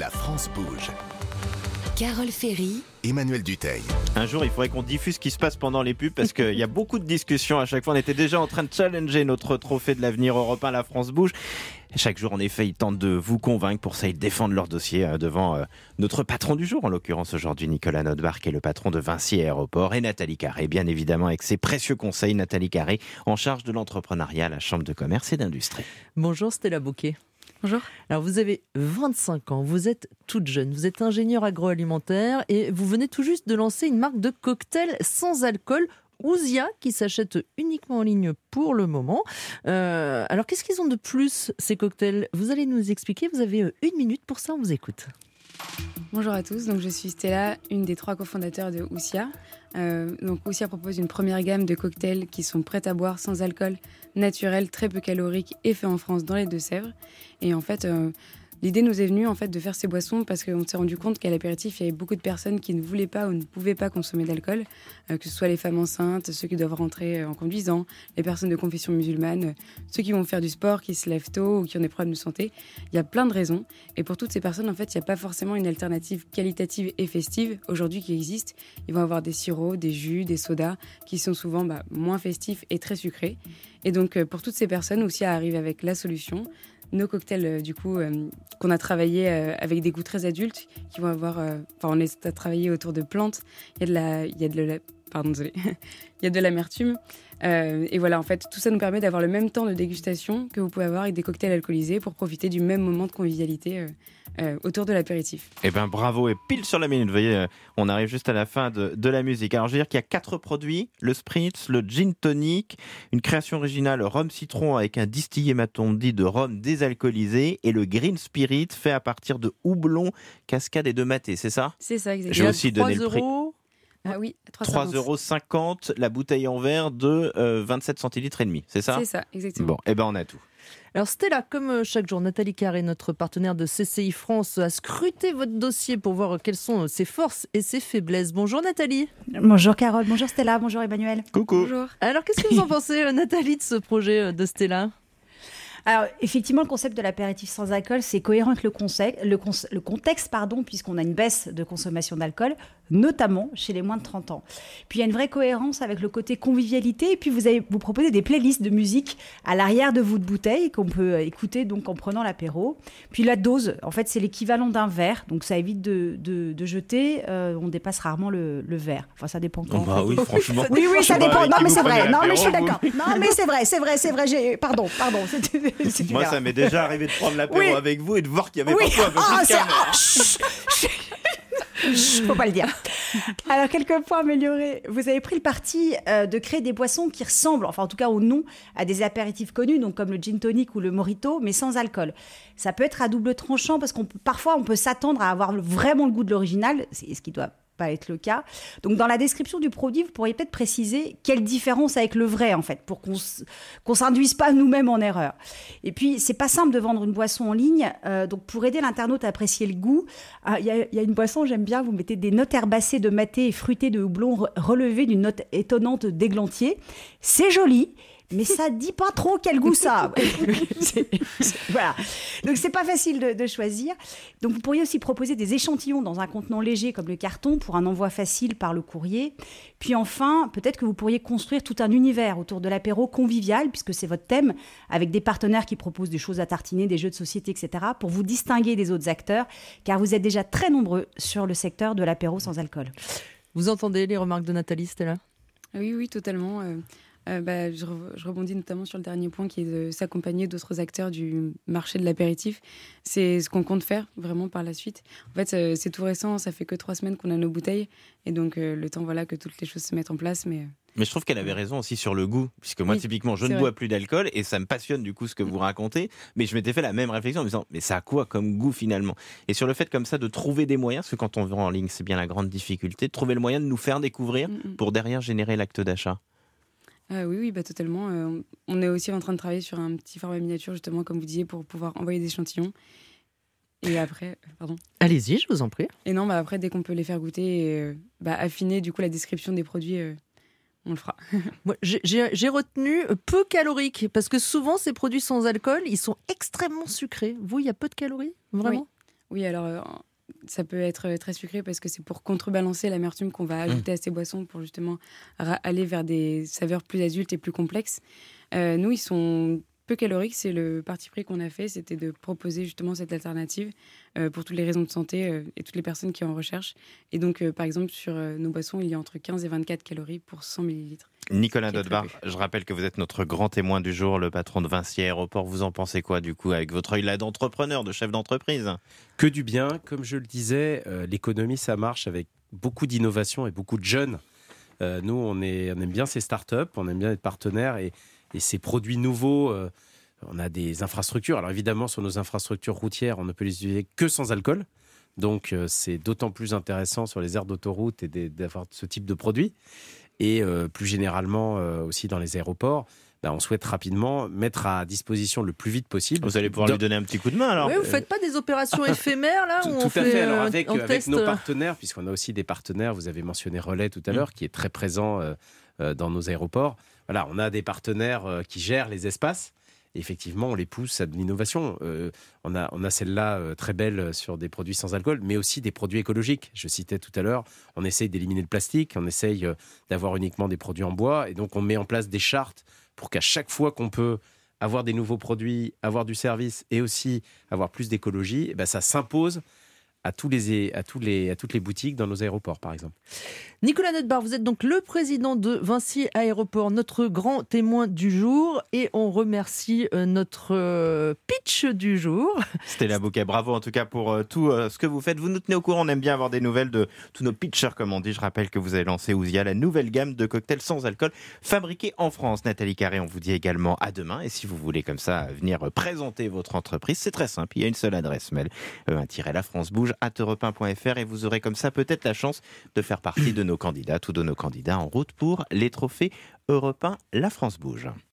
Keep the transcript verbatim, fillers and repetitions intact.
La France bouge. Carole Ferry, Emmanuel Dutheil. Un jour, il faudrait qu'on diffuse ce qui se passe pendant les pubs parce qu'il y a beaucoup de discussions à chaque fois. On était déjà en train de challenger notre trophée de l'avenir européen, La France bouge. Et chaque jour, en effet, ils tentent de vous convaincre. Pour ça, ils défendent leur dossier euh, devant euh, notre patron du jour, en l'occurrence aujourd'hui Nicolas Notbar, qui est le patron de Vinci Aéroport, et Nathalie Carré, bien évidemment, avec ses précieux conseils. Nathalie Carré, en charge de l'entrepreneuriat à la Chambre de commerce et d'industrie. Bonjour Stella Bouquet. Bonjour. Alors vous avez vingt-cinq ans, vous êtes toute jeune, vous êtes ingénieur agroalimentaire et vous venez tout juste de lancer une marque de cocktails sans alcool, Ousia, qui s'achète uniquement en ligne pour le moment. Euh, alors qu'est-ce qu'ils ont de plus ces cocktails ? Vous allez nous expliquer, vous avez une minute pour ça, on vous écoute. Bonjour à tous, donc je suis Stella, une des trois cofondateurs de Ousia. Euh, donc Ousia propose une première gamme de cocktails qui sont prêts à boire, sans alcool, naturels, très peu caloriques et faits en France dans les Deux-Sèvres. Et en fait, euh, l'idée nous est venue en fait, de faire ces boissons parce qu'on s'est rendu compte qu'à l'apéritif, il y avait beaucoup de personnes qui ne voulaient pas ou ne pouvaient pas consommer d'alcool, euh, que ce soit les femmes enceintes, ceux qui doivent rentrer en conduisant, les personnes de confession musulmane, euh, ceux qui vont faire du sport, qui se lèvent tôt ou qui ont des problèmes de santé. Il y a plein de raisons. Et pour toutes ces personnes, en fait, il n'y a pas forcément une alternative qualitative et festive aujourd'hui qui existe. Ils vont avoir des sirops, des jus, des sodas qui sont souvent bah, moins festifs et très sucrés. Et donc, euh, pour toutes ces personnes, Ousia arrive avec la solution. Nos cocktails, euh, du coup, euh, qu'on a travaillé euh, avec des goûts très adultes, qui vont avoir... Enfin, euh, on les a travaillés autour de plantes. Il y a de la... Il y a de la pardon, désolé. Il y a de l'amertume. Euh, et voilà, en fait, tout ça nous permet d'avoir le même temps de dégustation que vous pouvez avoir avec des cocktails alcoolisés pour profiter du même moment de convivialité euh, euh, autour de l'apéritif. Eh bien, bravo, et pile sur la minute. Vous voyez, euh, on arrive juste à la fin de, de la musique. Alors, je veux dire qu'il y a quatre produits, le Spritz, le Gin Tonic, une création originale rhum citron avec un distillé, m'a-t-on dit, de rhum désalcoolisé, et le Green Spirit fait à partir de houblon, cascade et de maté, c'est ça ? C'est ça, exactement. Je vais aussi donner le prix. Ah oui, trois euros cinquante la bouteille en verre de euh, vingt-sept centilitres et demi, c'est ça ? C'est ça, exactement. Bon, eh ben on a tout. Alors Stella, comme chaque jour, Nathalie Carré, notre partenaire de C C I France, a scruté votre dossier pour voir quelles sont ses forces et ses faiblesses. Bonjour Nathalie. Bonjour Carole, bonjour Stella, bonjour Emmanuel. Coucou. Bonjour. Alors qu'est-ce que vous en pensez Nathalie de ce projet de Stella ? Alors, effectivement, le concept de l'apéritif sans alcool, c'est cohérent avec le, concept, le, con, le contexte, pardon, puisqu'on a une baisse de consommation d'alcool, notamment chez les moins de trente ans. Puis, il y a une vraie cohérence avec le côté convivialité. Et puis, vous, avez, vous proposez des playlists de musique à l'arrière de votre bouteille qu'on peut écouter donc, en prenant l'apéro. Puis, la dose, en fait, c'est l'équivalent d'un verre. Donc, ça évite de, de, de jeter. Euh, on dépasse rarement le, le verre. Enfin, ça dépend quand. Oh bah oui, franchement. Oui, oui, ça dépend. Non, mais c'est vrai. Non, mais je suis vous. d'accord. Non, mais c'est vrai, c'est vrai, c'est vrai. J'ai... Pardon, pardon. C'est... C'est Moi, ça m'est déjà arrivé de prendre l'apéro oui. avec vous et de voir qu'il y avait oui. parfois un peu oh, plus de c'est... oh, chut, chut. Faut pas le dire. Alors, quelques points améliorés. Vous avez pris le parti euh, de créer des boissons qui ressemblent, enfin en tout cas au nom, à des apéritifs connus, donc comme le gin tonic ou le mojito, mais sans alcool. Ça peut être à double tranchant parce qu'on peut, parfois on peut s'attendre à avoir vraiment le goût de l'original, c'est ce qui doit pas être le cas. Donc, dans la description du produit, vous pourriez peut-être préciser quelle différence avec le vrai, en fait, pour qu'on ne s'induise pas nous-mêmes en erreur. Et puis, c'est pas simple de vendre une boisson en ligne. Euh, donc, pour aider l'internaute à apprécier le goût, il euh, y, y a une boisson, j'aime bien, vous mettez des notes herbacées de maté et fruitées de houblon re- relevées d'une note étonnante d'églantier. C'est joli. Mais ça dit pas trop quel goût ça a. c'est, c'est, voilà. Donc c'est pas facile de, de choisir. Donc vous pourriez aussi proposer des échantillons dans un contenant léger comme le carton pour un envoi facile par le courrier. Puis enfin, peut-être que vous pourriez construire tout un univers autour de l'apéro convivial, puisque c'est votre thème, avec des partenaires qui proposent des choses à tartiner, des jeux de société, et cetera, pour vous distinguer des autres acteurs, car vous êtes déjà très nombreux sur le secteur de l'apéro sans alcool. Vous entendez les remarques de Nathalie, Stella ? Oui, oui, totalement. Euh... Euh, bah, je, re- je rebondis notamment sur le dernier point qui est de s'accompagner d'autres acteurs du marché de l'apéritif. C'est ce qu'on compte faire vraiment par la suite. En fait, euh, c'est tout récent, ça fait que trois semaines qu'on a nos bouteilles et donc euh, le temps voilà, que toutes les choses se mettent en place. Mais, mais je trouve qu'elle avait raison aussi sur le goût, puisque moi oui, typiquement je ne vrai. bois plus d'alcool et ça me passionne du coup ce que vous racontez, mais je m'étais fait la même réflexion en me disant mais ça a quoi comme goût finalement ? Et sur le fait comme ça de trouver des moyens, parce que quand on vend en ligne c'est bien la grande difficulté, de trouver le moyen de nous faire découvrir mm-hmm. pour derrière générer l'acte d'achat. Ah oui, oui, bah totalement. Euh, on est aussi en train de travailler sur un petit format miniature, justement, comme vous disiez, pour pouvoir envoyer des échantillons. Et après, pardon. Allez-y, je vous en prie. Et non, bah après, dès qu'on peut les faire goûter et euh, bah, affiner du coup la description des produits, euh, on le fera. Moi, j'ai, j'ai, j'ai retenu peu calorique, parce que souvent, ces produits sans alcool, ils sont extrêmement sucrés. Vous, il y a peu de calories, vraiment ? Oui, alors euh, ça peut être très sucré parce que c'est pour contrebalancer l'amertume qu'on va ajouter mmh. à ces boissons pour justement ra- aller vers des saveurs plus adultes et plus complexes. Euh, nous, ils sont peu caloriques. C'est le parti pris qu'on a fait, c'était de proposer justement cette alternative euh, pour toutes les raisons de santé euh, et toutes les personnes qui en recherchent. Et donc, euh, par exemple, sur euh, nos boissons, il y a entre quinze et vingt-quatre calories pour cent millilitres. Nicolas Notebaert, je rappelle que vous êtes notre grand témoin du jour, le patron de Vinci Aéroport. Vous en pensez quoi, du coup, avec votre œil là d'entrepreneur, de chef d'entreprise ? Que du bien. Comme je le disais, euh, l'économie, ça marche avec beaucoup d'innovation et beaucoup de jeunes. Euh, nous, on, est, on aime bien ces startups, on aime bien être partenaires et, et ces produits nouveaux. Euh, on a des infrastructures. Alors évidemment, sur nos infrastructures routières, on ne peut les utiliser que sans alcool. Donc, euh, c'est d'autant plus intéressant sur les aires d'autoroute et des, d'avoir ce type de produits. Et euh, plus généralement euh, aussi dans les aéroports, bah, on souhaite rapidement mettre à disposition le plus vite possible. Vous allez pouvoir de... lui donner un petit coup de main alors. Oui, vous ne faites pas des opérations éphémères là Tout, où tout on à fait, fait. Alors euh, avec, on avec teste... nos partenaires, puisqu'on a aussi des partenaires, vous avez mentionné Relais tout à l'heure, mmh. qui est très présent euh, euh, dans nos aéroports. Voilà, on a des partenaires euh, qui gèrent les espaces. Et effectivement, on les pousse à de l'innovation. Euh, on a, on a celle-là euh, très belle sur des produits sans alcool, mais aussi des produits écologiques. Je citais tout à l'heure, on essaye d'éliminer le plastique, on essaye euh, d'avoir uniquement des produits en bois. Et donc, on met en place des chartes pour qu'à chaque fois qu'on peut avoir des nouveaux produits, avoir du service et aussi avoir plus d'écologie, eh ben, ça s'impose à, tous les, à, tous les, à toutes les boutiques dans nos aéroports, par exemple. Nicolas Notebaert, vous êtes donc le président de Vinci Aéroport, notre grand témoin du jour, et on remercie euh, notre euh, pitch du jour. Stella Bouquet, bravo en tout cas pour euh, tout euh, ce que vous faites. Vous nous tenez au courant, on aime bien avoir des nouvelles de tous nos pitchers, comme on dit. Je rappelle que vous avez lancé Ousia, la nouvelle gamme de cocktails sans alcool fabriqués en France. Nathalie Carré, on vous dit également à demain. Et si vous voulez comme ça venir présenter votre entreprise, c'est très simple. Il y a une seule adresse mail, e un la france bouge arobase europe un point f r, et vous aurez comme ça peut-être la chance de faire partie de nos candidats, tous de nos candidats en route pour les trophées Europe un La France Bouge.